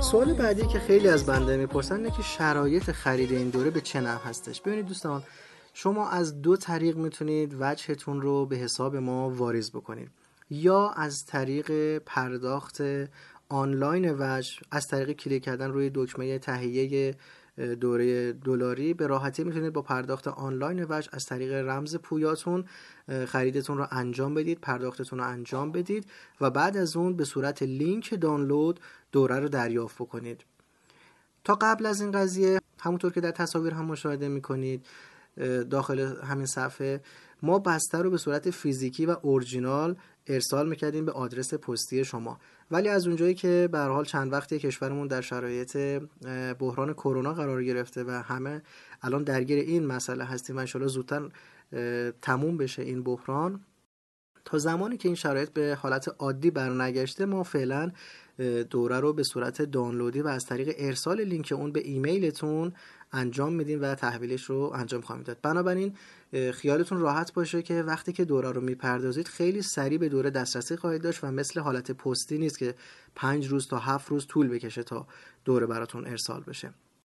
سوال بعدی که خیلی از بنده میپرسن اینه که شرایط خرید این دوره به چه نحو هستش. ببینید دوستان، شما از دو طریق میتونید وجهتون رو به حساب ما واریز بکنید. یا از طریق پرداخت آنلاین وجه، از طریق کلیک کردن روی دکمه تهیه دوره دلاری به راحتی میتونید با پرداخت آنلاین وجه از طریق رمز پویاتون خریدتون رو انجام بدید، پرداختتون رو انجام بدید و بعد از اون به صورت لینک دانلود دوره رو دریافت بکنید. تا قبل از این قضیه همونطور که در تصاویر هم مشاهده میکنید داخل همین صفحه ما بسته رو به صورت فیزیکی و اورجینال ارسال میکردیم به آدرس پستی شما، ولی از اونجایی که به هر حال چند وقتی کشورمون در شرایط بحران کرونا قرار گرفته و همه الان درگیر این مسئله هستیم و ان شاءالله زودتر تموم بشه این بحران، تا زمانی که این شرایط به حالت عادی برنگشته ما فعلا دوره رو به صورت دانلودی و از طریق ارسال لینک اون به ایمیلتون انجام میدیم و تحویلش رو انجام خواهیم داد. بنابراین خیالتون راحت باشه که وقتی که دوره رو میپردازید خیلی سریع به دوره دسترسی خواهید داشت و مثل حالت پستی نیست که 5 روز تا 7 روز طول بکشه تا دوره براتون ارسال بشه.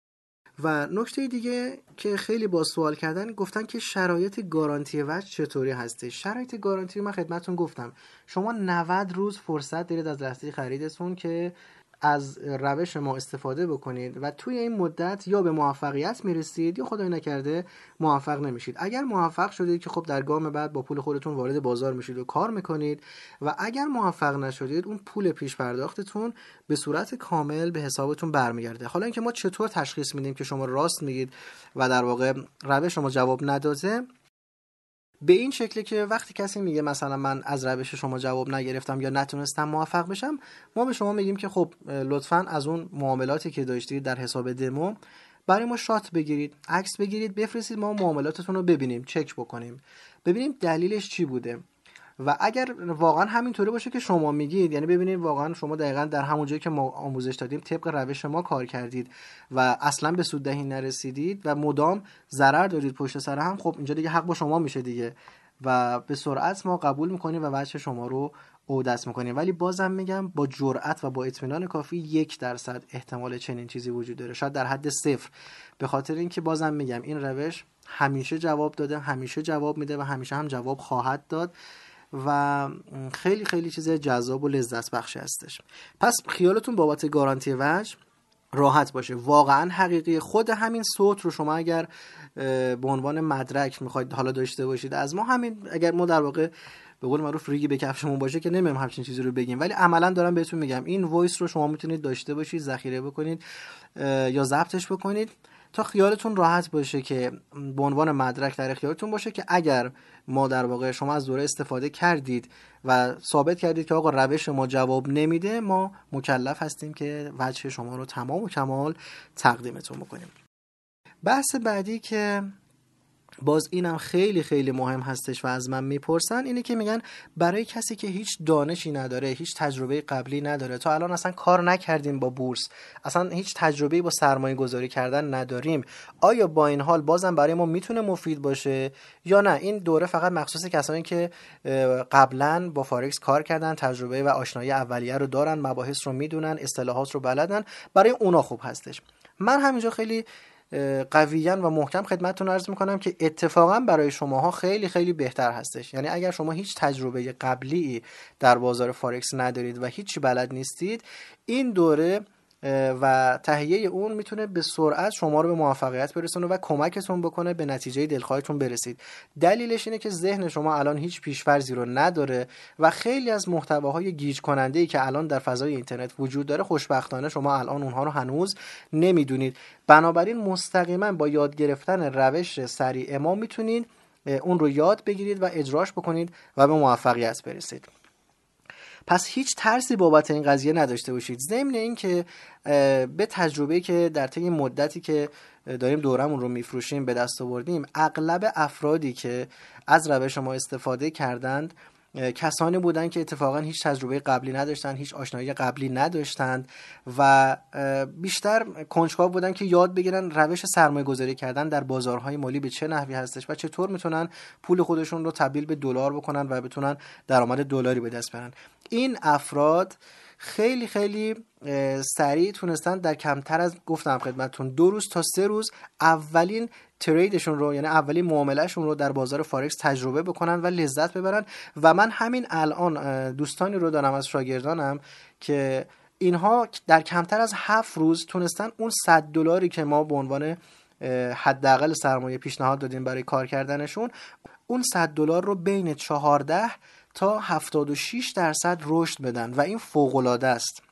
و نکته دیگه که خیلی با سوال کردن گفتن که شرایط گارانتی وجه چطوری هسته. شرایط گارانتی من خدمتتون گفتم شما 90 روز فرصت دارید از لحظه خریدتون که از روش ما استفاده بکنید و توی این مدت یا به موفقیت میرسید یا خدای نکرده موفق نمیشید. اگر موفق شدید که خب در گام بعد با پول خودتون وارد بازار میشید و کار میکنید و اگر موفق نشدید اون پول پیش پرداختتون به صورت کامل به حسابتون برمیگرده. حالا اینکه ما چطور تشخیص میدیم که شما راست میگید و در واقع روش شما جواب نداده، به این شکلی که وقتی کسی میگه مثلا من از روش شما جواب نگرفتم یا نتونستم موفق بشم، ما به شما میگیم که خب لطفاً از اون معاملاتی که داشتید در حساب دمو برای ما شات بگیرید، عکس بگیرید، بفرستید، ما معاملاتتون رو ببینیم، چک بکنیم، ببینیم دلیلش چی بوده. و اگر واقعا همینطوری باشه که شما میگید، یعنی ببینید واقعا شما دقیقاً در همون جایی که ما آموزش دادیم طبق روش ما کار کردید و اصلا به سوددهی نرسیدید و مدام ضرر دارید پشت سر هم، خب اینجا دیگه حق با شما میشه دیگه و به سرعت ما قبول میکنیم و وجه شما رو عودت میکنیم. ولی بازم میگم با جرأت و با اطمینان کافی 1% احتمال چنین چیزی وجود داره، شاید در حد 0، به خاطر اینکه بازم میگم این روش همیشه جواب داده، همیشه جواب میده و همیشه هم جواب خواهد داد و خیلی خیلی چیز جذاب و لذت بخش هستش. پس خیالتون بابت گارانتی وجه راحت باشه، واقعا حقیقی. خود همین صوت رو شما اگر به عنوان مدرک میخواید حالا داشته باشید از ما، همین اگر ما در واقع به قول معروف ریگی به کفشمون باشه که نمیم همچین چیزی رو بگیم، ولی عملا دارم بهتون میگم این وایس رو شما میتونید داشته باشید، ذخیره بکنید یا ضبطش بکنید تا خیالتون راحت باشه که به عنوان مدرک در اختیارتون باشه که اگر ما در واقع شما از دوره استفاده کردید و ثابت کردید که آقا روش ما جواب نمیده، ما مکلف هستیم که وجه شما رو تمام و کمال تقدیمتون بکنیم. بحث بعدی که باز اینم خیلی خیلی مهم هستش و از من میپرسن اینه که میگن برای کسی که هیچ دانشی نداره، هیچ تجربه قبلی نداره، تا الان اصلا کار نکردیم با بورس، اصلا هیچ تجربه‌ای با سرمایه گذاری کردن نداریم، آیا با این حال بازم برای ما میتونه مفید باشه یا نه این دوره فقط مخصوص کسانی که قبلا با فارکس کار کردن، تجربه و آشنایی اولیه رو دارن، مباحث رو میدونن، اصطلاحات رو بلدن، برای اونا خوب هستش؟ من همینجا خیلی قویاً و محکم خدمتتون عرض میکنم که اتفاقا برای شماها خیلی خیلی بهتر هستش. یعنی اگر شما هیچ تجربه قبلی در بازار فارکس ندارید و هیچی بلد نیستید، این دوره و تهیه اون میتونه به سرعت شما رو به موفقیت برسونه و کمکتون بکنه به نتیجه دلخواهتون برسید. دلیلش اینه که ذهن شما الان هیچ پیش‌فرضی رو نداره و خیلی از محتواهای گیج کننده‌ای که الان در فضای اینترنت وجود داره خوشبختانه شما الان اونها رو هنوز نمیدونید. بنابراین مستقیما با یاد گرفتن روش سریع ما میتونید اون رو یاد بگیرید و اجراش بکنید و به موفقیت برسید. پس هیچ ترسی بابت این قضیه نداشته باشید. ضمن این که به تجربه‌ای که در طی مدتی که داریم دورمون رو میفروشیم به دست آوردیم، اغلب افرادی که از روش ما استفاده کردند کسانی بودن که اتفاقا هیچ تجربه قبلی نداشتن، هیچ آشنایی قبلی نداشتند و بیشتر کنجکاو بودن که یاد بگیرن روش سرمایه گذاری کردن در بازارهای مالی به چه نحوی هستش و چطور میتونن پول خودشون رو تبدیل به دلار بکنن و بتونن درآمد دلاری به دست بیارن. این افراد خیلی خیلی سریع تونستن در کمتر از گفتم خدمتتون 2 روز تا 3 روز اولین تریدشون رو، یعنی اولین معاملهشون رو در بازار فارکس تجربه بکنن و لذت ببرن. و من همین الان دوستانی رو دارم از شاگردانم که اینها در کمتر از 7 روز تونستن اون $100 که ما به عنوان حداقل سرمایه پیشنهاد دادیم برای کار کردنشون، اون $100 رو بین 14 تا 76% رشد بدن و این فوق‌العاده است.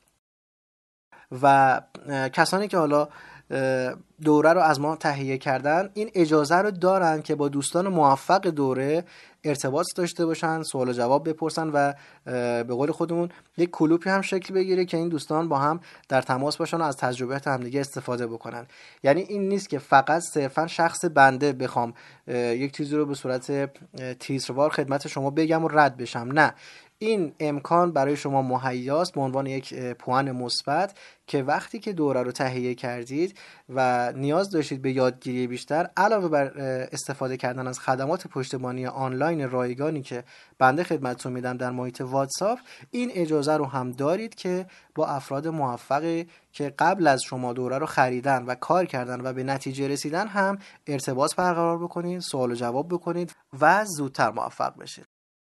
و کسانی که حالا دوره رو از ما تهیه کردن این اجازه رو دارن که با دوستان موفق دوره ارتباط داشته باشن، سوال و جواب بپرسن و به قول خودمون یک کلوپی هم شکل بگیره که این دوستان با هم در تماس باشن و از تجربیات همدیگه استفاده بکنن. یعنی این نیست که فقط صرفا شخص بنده بخوام یک چیزی رو به صورت تیتروار خدمت شما بگم و رد بشم، نه، این امکان برای شما مهیاست به عنوان یک پوان مثبت که وقتی که دوره رو تهیه کردید و نیاز داشتید به یادگیری بیشتر، علاوه بر استفاده کردن از خدمات پشتیبانی آنلاین رایگانی که بنده خدمتتون میدم در محیط واتساپ، این اجازه رو هم دارید که با افراد موفقی که قبل از شما دوره رو خریدن و کار کردن و به نتیجه رسیدن هم ارتباط برقرار بکنید، سوال و جواب بکنید و زودتر موفق بشید.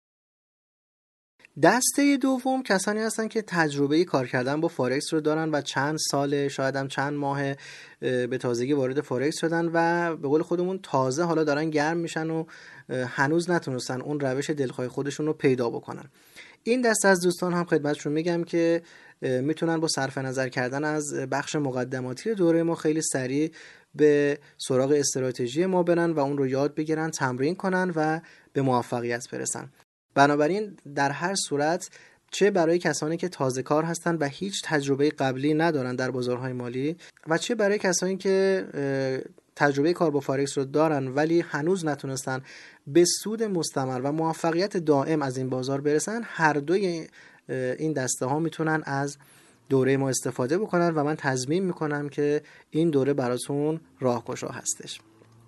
دسته دوم کسانی هستن که تجربه کار کردن با فارکس رو دارن و چند سال، شاید هم چند ماه به تازگی وارد فارکس شدن و به قول خودمون تازه حالا دارن گرم میشن و هنوز نتونستن اون روش دلخواه خودشون رو پیدا بکنن. این دسته از دوستان هم خدمتشون میگم که میتونن با صرف نظر کردن از بخش مقدماتی دوره ما خیلی سریع به سراغ استراتژی ما برن و اون رو یاد بگیرن، تمرین کنن و به موفقیت برسن. بنابراین در هر صورت، چه برای کسانی که تازه کار هستن و هیچ تجربه قبلی ندارن در بازارهای مالی و چه برای کسانی که تجربه کار با فارکس رو دارن ولی هنوز نتونستن به سود مستمر و موفقیت دائم از این بازار برسن، هر دوی این دسته ها میتونن از دوره ما استفاده بکنن و من تضمین میکنم که این دوره براتون راهگشا هستش.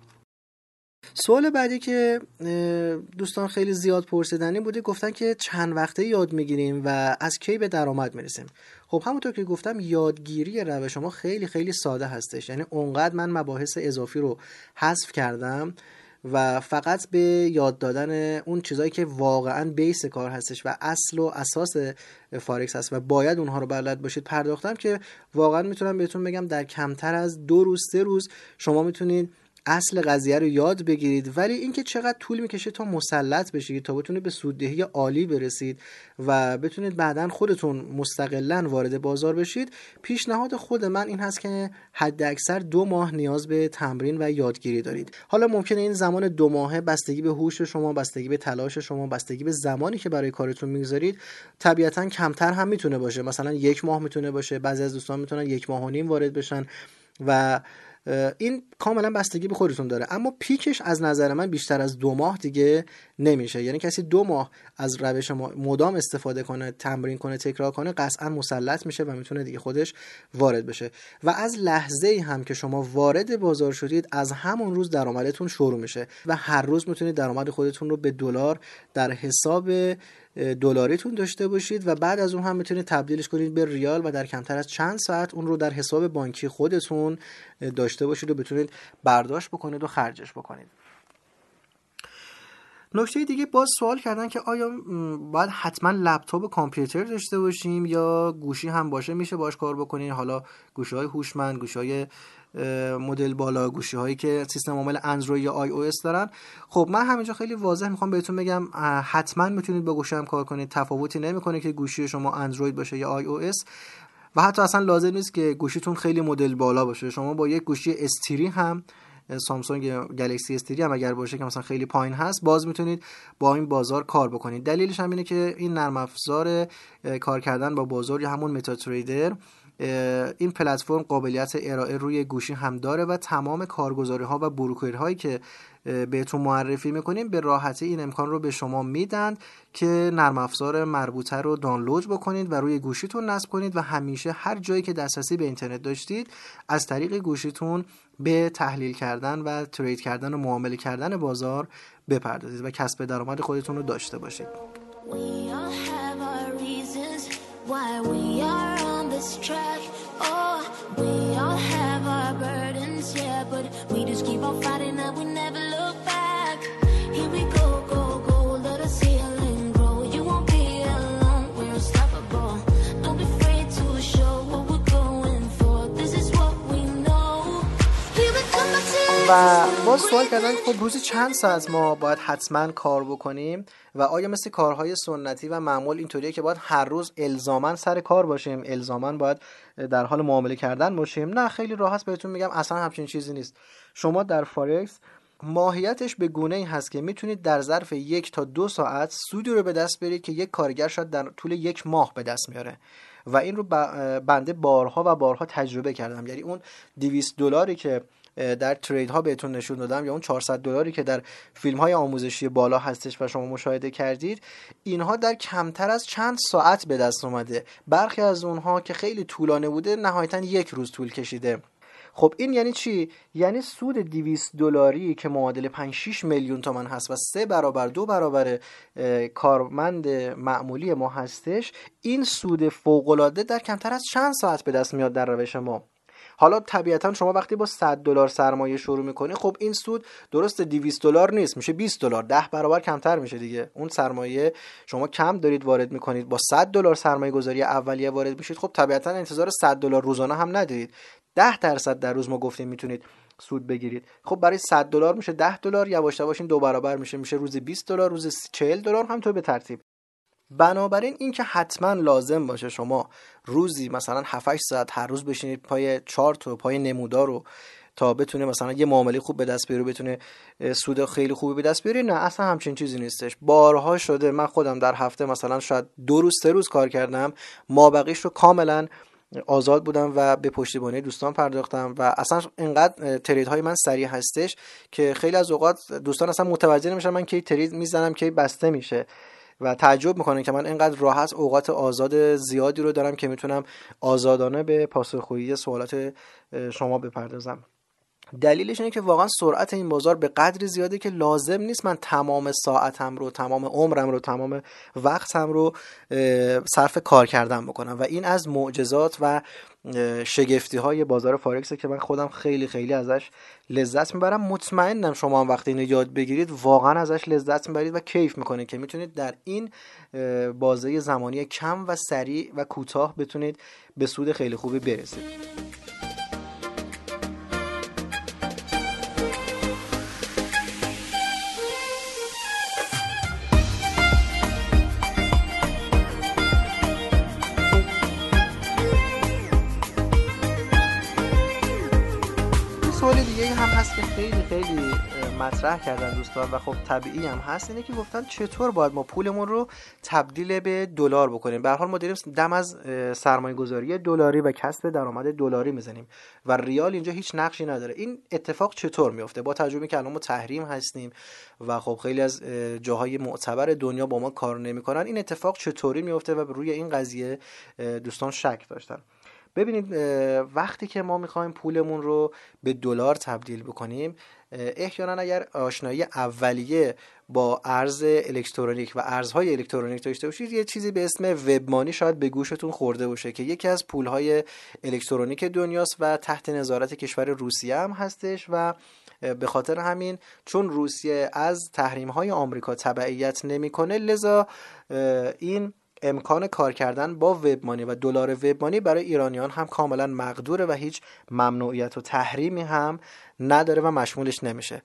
سوال بعدی که دوستان خیلی زیاد پرسیدنی بوده، گفتن که چند وقته یاد میگیریم و از کی به درآمد میرسیم. خب همونطور که گفتم یادگیری روش ما خیلی خیلی ساده هستش، یعنی اونقدر من مباحث اضافی رو حذف کردم و فقط به یاد دادن اون چیزایی که واقعا بیس کار هستش و اصل و اساس فارکس هست و باید اونها رو بلد باشید پرداختم که واقعا میتونم بهتون بگم در کمتر از 2 روز 3 روز شما میتونید اصل قضیه رو یاد بگیرید. ولی اینکه چقدر طول میکشه تا مسلط بشید، تا بتونید به سوددهی عالی برسید و بتونید بعداً خودتون مستقلاً وارد بازار بشید، پیشنهاد خود من این هست که حد اکثر 2 ماه نیاز به تمرین و یادگیری دارید. حالا ممکنه این زمان 2 ماهه بستگی به هوش شما، بستگی به تلاش شما، بستگی به زمانی که برای کارتون میگذارید طبیعتاً کمتر هم میتونه باشه، مثلا 1 ماه میتونه باشه، بعضی از دوستان میتونن 1 ماه و نیم وارد بشن و این کاملا بستگی به خودتون داره. اما پیکش از نظر من بیشتر از 2 ماه دیگه نمیشه. یعنی کسی 2 ماه از روش مدام استفاده کنه، تمرین کنه، تکرار کنه، قطعا مسلط میشه و میتونه دیگه خودش وارد بشه. و از لحظه‌ای هم که شما وارد بازار شدید، از همون روز درآمدتون شروع میشه و هر روز میتونید درآمد خودتون رو به دلار در حساب دلاریتون داشته باشید و بعد از اون هم میتونید تبدیلش کنید به ریال و در کمتر از چند ساعت اون رو در حساب بانکی خودتون داشته باشید و بتونید برداشت بکنید و خرجش بکنید. نکته دیگه باز سوال کردن که آیا باید حتما لپتاپ و کامپیوتر داشته باشیم یا گوشی هم باشه میشه باش کار بکنین؟ حالا گوشی‌های هوشمند، گوشی‌های مدل بالا، گوشی‌هایی که سیستم عامل اندروید یا آی او اس دارن. خب من همینجا خیلی واضح میخوام بهتون بگم حتما میتونید با گوشی هم کار کنید، تفاوتی نمیکنه که گوشی شما اندروید باشه یا آی او اس و حتی اصلا لازم نیست که گوشیتون خیلی مدل بالا باشه. شما با یک گوشی استری هم، سامسونگ گلکسی استری هم اگر باشه که مثلا خیلی پایین هست، باز میتونید با این بازار کار بکنید. دلیلش هم اینه که این نرم افزار کار کردن با بازار یا همون متا تریدر، این پلتفرم قابلیت ارائه روی گوشی هم داره و تمام کارگزاری ها و بروکر هایی که بهتون معرفی میکنیم به راحتی این امکان رو به شما میدن که نرم افزار مربوطه رو دانلود بکنید و روی گوشیتون نصب کنید و همیشه هر جایی که دسترسی به اینترنت داشتید از طریق گوشیتون به تحلیل کردن و ترید کردن و معامله کردن بازار بپردازید و کسب درآمد خودتون رو داشته باشید. why we are on this track. Oh, we all have our burdens, yeah, but we just keep on fighting and we never look back. Here we go, go, go, let us heal and grow. You won't be alone, we're unstoppable. Don't be afraid to show what we're going for. This is what we know. Here we come back to و باز سوال کردن خب روزی چند ساعت ما باید حتما کار بکنیم و آیا مثل کارهای سنتی و معمول اینطوریه که باید هر روز الزاما سر کار باشیم، الزاما باید در حال معامله کردن باشیم؟ نه، خیلی راحت بهتون میگم اصلا همچین چیزی نیست. شما در فارکس ماهیتش به گونه‌ای هست که میتونید در ظرف 1 تا 2 ساعت سودی رو به دست برید که یک کارگر شاید در طول 1 ماه به دست میاره و این رو بنده بارها و بارها تجربه کردم. یعنی اون $200 که در ترید ها بهتون نشون دادم یا اون $400 که در فیلم های آموزشی بالا هستش و شما مشاهده کردید، اینها در کمتر از چند ساعت به دست اومده. برخی از اونها که خیلی طولانی بوده نهایتا 1 روز طول کشیده. خب این یعنی چی؟ یعنی سود $200 که معادل 5-6 میلیون تومان هست و 3 برابر 2 برابر کارمند معمولی ما هستش، این سود فوق‌العاده در کمتر از چند ساعت به دست میاد در روش ما. حالا طبیعتا شما وقتی با $100 سرمایه شروع میکنی، خب این سود درست $200 نیست، میشه $20، 10 برابر کمتر میشه دیگه. اون سرمایه شما کم دارید وارد میکنید، با $100 سرمایه گذاری اولیه وارد میشید، خب طبیعتا انتظار $100 روزانه هم ندارید. 10% در روز ما گفتیم میتونید سود بگیرید. خب برای $100 میشه $10، یواش یواش این 2 برابر میشه روز $20، روز $40، همینطور به ترتیب. بنابراین این که حتما لازم باشه شما روزی مثلا 7-8 ساعت هر روز بشینید پای چارت و پای نمودار رو تا بتونه مثلا یه معامله خوب به دست بیاره، بتونه سود خیلی خوبی به دست بیاره، نه اصلا همچین چیزی نیستش. بارها شده من خودم در هفته مثلا شاید 2 روز 3 روز کار کردم، مابقیش رو کاملا آزاد بودم و به پشتیبانی دوستان پرداختم و اصلا اینقدر ترید های من سریع هستش که خیلی از اوقات دوستان اصلا متوجه نمیشن من کی ترید میزنم کی بسته میشه و تعجب میکنن که من اینقدر راحت اوقات آزاد زیادی رو دارم که میتونم آزادانه به پاسخگویی سوالات شما بپردازم. دلیلش اینه که واقعا سرعت این بازار به قدری زیاده که لازم نیست من تمام ساعتم رو، تمام عمرم رو، تمام وقتم رو صرف کار کردن بکنم و این از معجزات و شگفتی های بازار فارکسه که من خودم خیلی خیلی ازش لذت میبرم. مطمئنم شما هم وقتی اینو یاد بگیرید واقعا ازش لذت میبرید و کیف میکنید که میتونید در این بازه زمانی کم و سریع و کوتاه بتونید به سود خیلی خوبی برسید. سوال دیگه هم هست که خیلی خیلی مطرح کردن دوستان و خب طبیعی هم هست، اینه که گفتن چطور باید ما پولمون رو تبدیل به دلار بکنیم. به هر حال ما داریم دم از سرمایه گذاری دلاری و کسب درآمد دلاری میزنیم و ریال اینجا هیچ نقشی نداره. این اتفاق چطور میفته؟ با تجربه که الان ما تحریم هستیم و خب خیلی از جاهای معتبر دنیا با ما کار نمیکنن، این اتفاق چطوری میفته و روی این قضیه دوستان شک داشتن. ببینید وقتی که ما میخوایم پولمون رو به دلار تبدیل بکنیم، احیانا اگر آشنایی اولیه با ارز الکترونیک و ارزهای الکترونیک داشته باشید، یه چیزی به اسم وب مانی شاید به گوشتون خورده باشه که یکی از پولهای الکترونیک دنیاست و تحت نظارت کشور روسیه هم هستش و به خاطر همین چون روسیه از تحریم‌های آمریکا تبعیت نمی‌کنه، لذا این امکان کار کردن با وب مانی و دلار وب مانی برای ایرانیان هم کاملا مقدوره و هیچ ممنوعیت و تحریمی هم نداره و مشمولش نمیشه.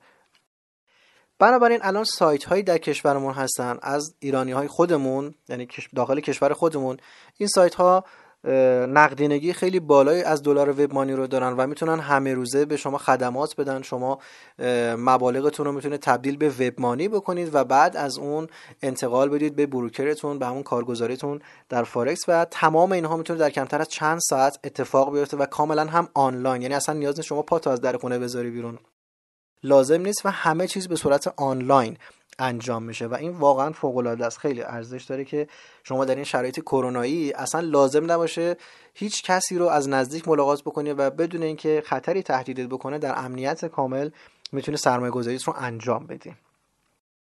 بنابراین الان سایت هایی در کشورمون هستن از ایرانی های خودمون، یعنی داخل کشور خودمون، این سایت ها نقدینگی خیلی بالایی از دلار وب مانی رو دارن و میتونن همه روزه به شما خدمات بدن. شما مبالغتون رو میتونه تبدیل به وب مانی بکنید و بعد از اون انتقال بدید به بروکرتون، به همون کارگزاریتون در فارکس و تمام اینها میتونه در کمتر از چند ساعت اتفاق بیفته و کاملا هم آنلاین، یعنی اصلا نیاز نیست شما پاتو از در خونه بذاری بیرون، لازم نیست و همه چیز به صورت آنلاین انجام میشه و این واقعا فوق العاده است. خیلی ارزش داره که شما در این شرایط کرونایی اصلا لازم نباشه هیچ کسی رو از نزدیک ملاقات بکنی و بدون اینکه خطری تهدیدت بکنه در امنیت کامل میتونی سرمایه‌گذاریت رو انجام بدی.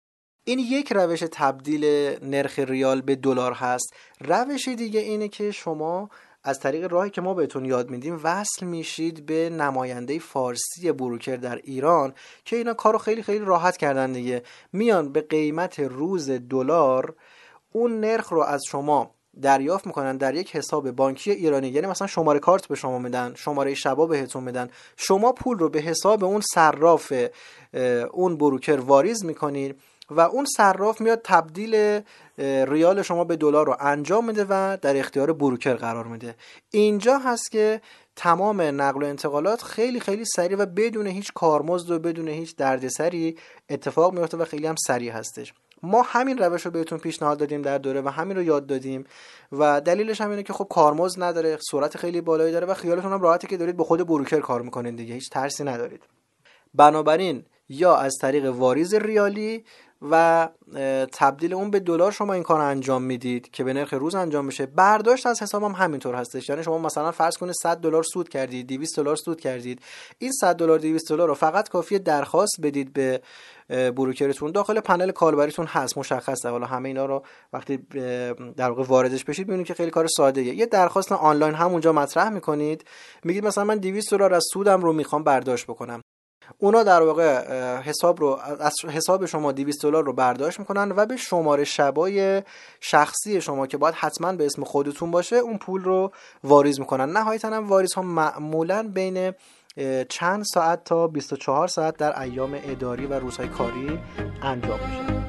این یک روش تبدیل نرخ ریال به دلار هست. روش دیگه اینه که شما از طریق راهی که ما بهتون یاد میدیم وصل میشید به نماینده فارسی بروکر در ایران که اینا کارو خیلی خیلی راحت کردن دیگه. میان به قیمت روز دلار اون نرخ رو از شما دریافت میکنن در یک حساب بانکی ایرانی. یعنی مثلا شماره کارت به شما میدن، شماره شبا بهتون میدن، شما پول رو به حساب اون صراف اون بروکر واریز میکنید و اون صراف میاد تبدیل ریال شما به دلار رو انجام میده و در اختیار بروکر قرار میده. اینجا هست که تمام نقل و انتقالات خیلی خیلی سریع و بدون هیچ کارمزد و بدون هیچ دردسری اتفاق میفته و خیلی هم سریع هستش. ما همین روش رو بهتون پیشنهاد دادیم در دوره و همین رو یاد دادیم و دلیلش هم اینه که خب کارمزد نداره، سرعت خیلی بالایی داره و خیالتون هم راحته که دارید با خود بروکر کار میکنین دیگه، هیچ ترسی ندارید. بنابراین یا از طریق واریز ریالی و تبدیل اون به دلار شما این کار رو انجام میدید که به نرخ روز انجام میشه. برداشت از حساب هم همینطور هستش. یعنی شما مثلا فرض کنید $100 سود کردید، $200 سود کردید، این $100 $200 رو فقط کافیه درخواست بدید به بروکرتون. داخل پنل کاربریتون هست، مشخصه. حالا همه اینا رو وقتی در واقع واردش بشید ببینید که خیلی کار ساده ایه. یه درخواست آنلاین همونجا مطرح میکنید، میگید مثلا من $200 از سودم رو میخوام برداشت بکنم. اونا در واقع حساب رو از حساب شما $200 رو برداشت میکنن و به شماره شبای شخصی شما که باید حتما به اسم خودتون باشه اون پول رو واریز میکنن. نهایتاً هم واریز ها معمولاً بین چند ساعت تا 24 ساعت در ایام اداری و روزهای کاری انجام میشه.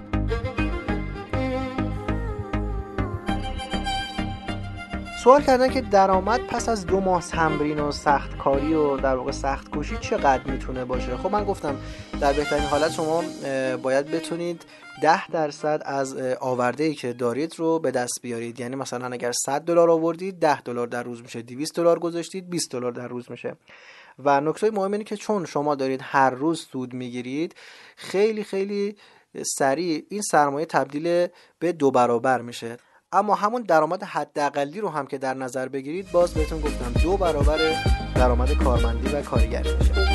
سوال کردن که درآمد پس از 2 ماه تمرین و سخت کاری و در واقع سخت کوشی چقدر میتونه باشه؟ خب من گفتم در بهترین حالت شما باید بتونید 10% از آورده‌ای که دارید رو به دست بیارید. یعنی مثلا اگر $100 آوردید $10 در روز میشه، $200 گذاشتید $20 در روز میشه. و نکته مهم اینه که چون شما دارید هر روز سود میگیرید خیلی خیلی سریع این سرمایه تبدیل به 2 برابر میشه. اما همون درآمد حداقلی رو هم که در نظر بگیرید باز بهتون گفتم 2 برابر درآمد کارمندی و کارگری میشه.